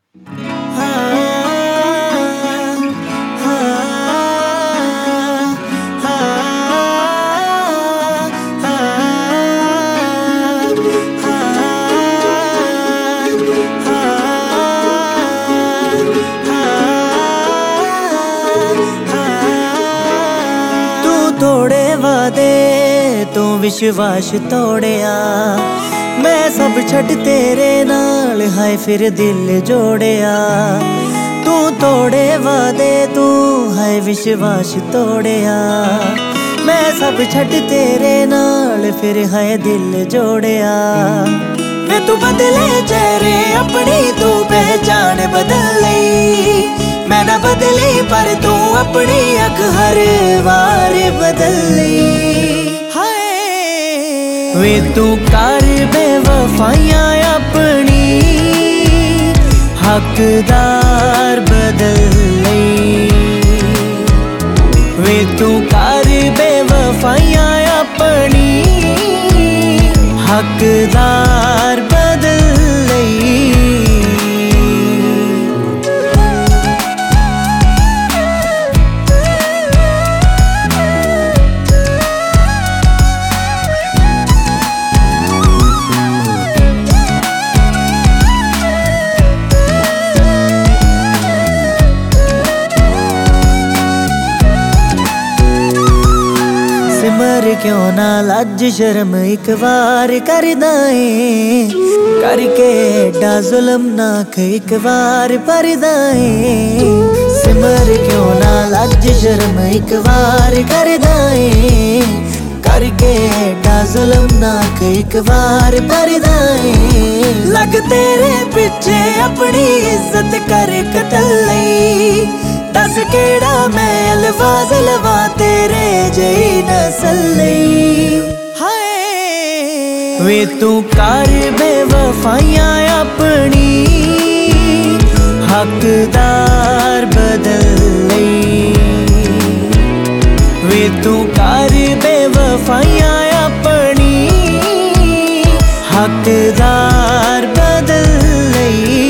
तोड़े वादे तू विश्वास तोड़िया, मैं सब छड़ तेरे नाल हाय फिर दिल जोड़िया। तू तोड़े वादे तू हाय विश्वास तोड़िया, मैं सब छड़ तेरे नाल फिर हाय दिल जोड़िया। वे तू बदले चेहरे अपनी तू पहचान बदल लई, मैं ना बदली पर तू अपनी अख हर बार बदल ली। हाय वे तू कर बेवफाइयां अपनी हकदार बदल ली। वे तू कर बेवफाइयां अपनी हकदार बदल ली। सिमर क्यों ना लज शर्म एक बार करदा है, करके एडा जुल्म नाख एक बार परदा है। सिमर क्यों ना लज शर्म एक बार करदा है, करके एडा जुल्म नाख एक बार परदा है। लग तेरे पीछे अपनी इज्जत कर कतल लई, दस केड़ा मैं अल्फाज लवा तेरे जई नसल लई। हाय वे तू कर बेवफाइयां अपनी हकदार बदल लई। वे तू कर बेवफाइयां अपनी हकदार बदल लई।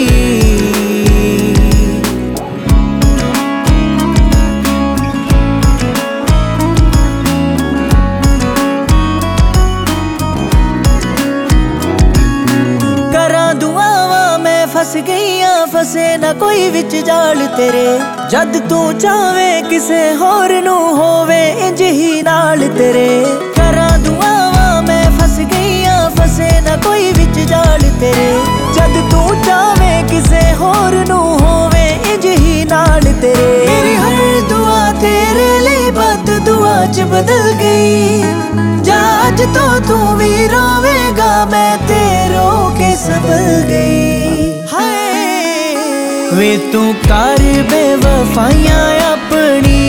फस गईया फसे ना कोई विच जाल तेरे, जद तू चावे किसे होर नू होवे इंज ही नाल तेरे। करा दुआवा मैं फस गईया फसे ना कोई विच जाल तेरे, जद तू चावे किसे होर नू होवे इंज ही नाल तेरे। मेरी हर दुआ तेरे लिए बद दुआ च बदल गई, जा अज तो तू भी रोवेगा मैं तेरो के संभल गई। वे तू कर बेवफाइयां अपनी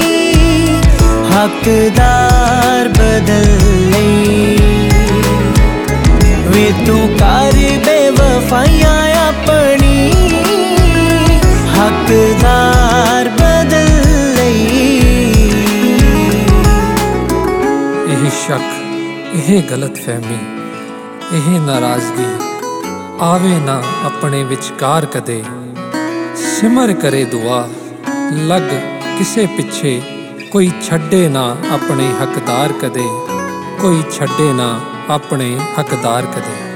हकदार बदल लई। वे तू कर बेवफाइयां अपनी हकदार बदल लई। यह शक, यह गलतफहमी, यह नाराजगी आवे ना अपने विचकार कदे। सिमर करे दुआ लग किसे पिछे, कोई छड्डे ना अपने हकदार कदे, कोई छड्डे ना अपने हकदार कदे।